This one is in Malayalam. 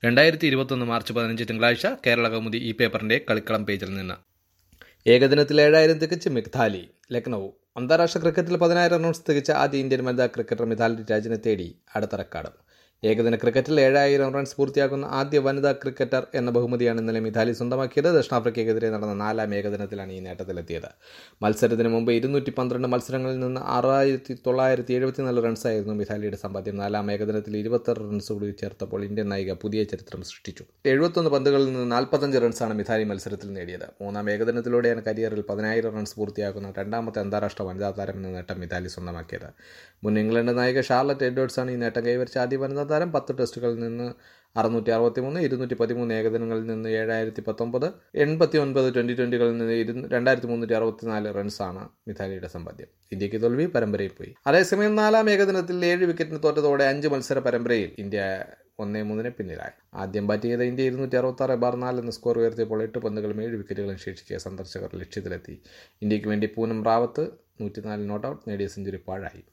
2021 മാർച്ച് 15 തിങ്കളാഴ്ച കേരള കൗമുദി ഈ പേപ്പറിന്റെ കളിക്കളം പേജിൽ നിന്ന്. ഏകദിനത്തിൽ 7000 തികച്ച് മിഥാലി. ലക്നൌ. അന്താരാഷ്ട്ര ക്രിക്കറ്റിൽ 10000 റൺസ് തികച്ച ആദ്യ ഇന്ത്യൻ വനിതാ ക്രിക്കറ്റർ മിഥാലി രാജിനെ തേടി അടുത്ത റെക്കോർഡ്. ഏകദിന ക്രിക്കറ്റിൽ 7000 റൺസ് പൂർത്തിയാക്കുന്ന ആദ്യ വനിതാ ക്രിക്കറ്റർ എന്ന ബഹുമതിയാണ് ഇന്നലെ മിഥാലി സ്വന്തമാക്കിയത്. ദക്ഷിണാഫ്രിക്കയ്ക്കെതിരെ നടന്ന 4ാം ഏകദിനത്തിലാണ് ഈ നേട്ടത്തിലെത്തിയത്. മത്സരത്തിന് മുമ്പ് 212 മത്സരങ്ങളിൽ നിന്ന് 6974 റൺസായിരുന്നു മിഥാലിയുടെ സമ്പാദ്യം. 4ാം ഏകദിനത്തിൽ 26 റൺസ് കൂടി ചേർത്തപ്പോൾ ഇന്ത്യൻ നായിക പുതിയ ചരിത്രം സൃഷ്ടിച്ചു. 71 പന്തുകളിൽ നിന്ന് 45 റൺസാണ് മിഥാലി മത്സരത്തിൽ നേടിയത്. 3ാം ഏകദിനത്തിലൂടെയാണ് കരിയറിൽ 10000 റൺസ് പൂർത്തിയാക്കുന്ന രണ്ടാമത്തെ അന്താരാഷ്ട്ര വനിതാ താരം എന്ന നേട്ടം മിഥാലി സ്വന്തമാക്കിയത്. മുൻ ഇംഗ്ലണ്ട് നായിക ഷാർലറ്റ് എഡ്വേർഡ്സാണ് ഈ നേട്ടം കൈവരിച്ച ആദ്യ വനിതാ താരം. 10 ടെസ്റ്റുകളിൽ നിന്ന് 663, 213 ഏകദിനങ്ങളിൽ നിന്ന് 7019, 89 ട്വന്റികളിൽ നിന്ന് 2364 റൺസാണ് മിഥാലിയുടെ സമ്പാദ്യം. ഇന്ത്യക്ക് തോൽവി, പരമ്പരയിൽ പോയി. അതേസമയം 4ാം ഏകദിനത്തിൽ 7 വിക്കറ്റിന് തോറ്റതോടെ 5 മത്സര പരമ്പരയിൽ ഇന്ത്യ 1-3 പിന്നിലായി. ആദ്യം ബാറ്റ് ചെയ്ത ഇന്ത്യ 266/4 എന്ന സ്കോർ ഉയർത്തിയപ്പോൾ 8 പന്തുകളും 7 വിക്കറ്റുകളും ശേഷിക്കെ സന്ദർശകർ ലക്ഷ്യത്തിലെത്തി. ഇന്ത്യക്ക് വേണ്ടി പൂനം റാവത്ത് 104 നോട്ട് ഔട്ട് നേടിയ സെഞ്ചുറി പാഴായി.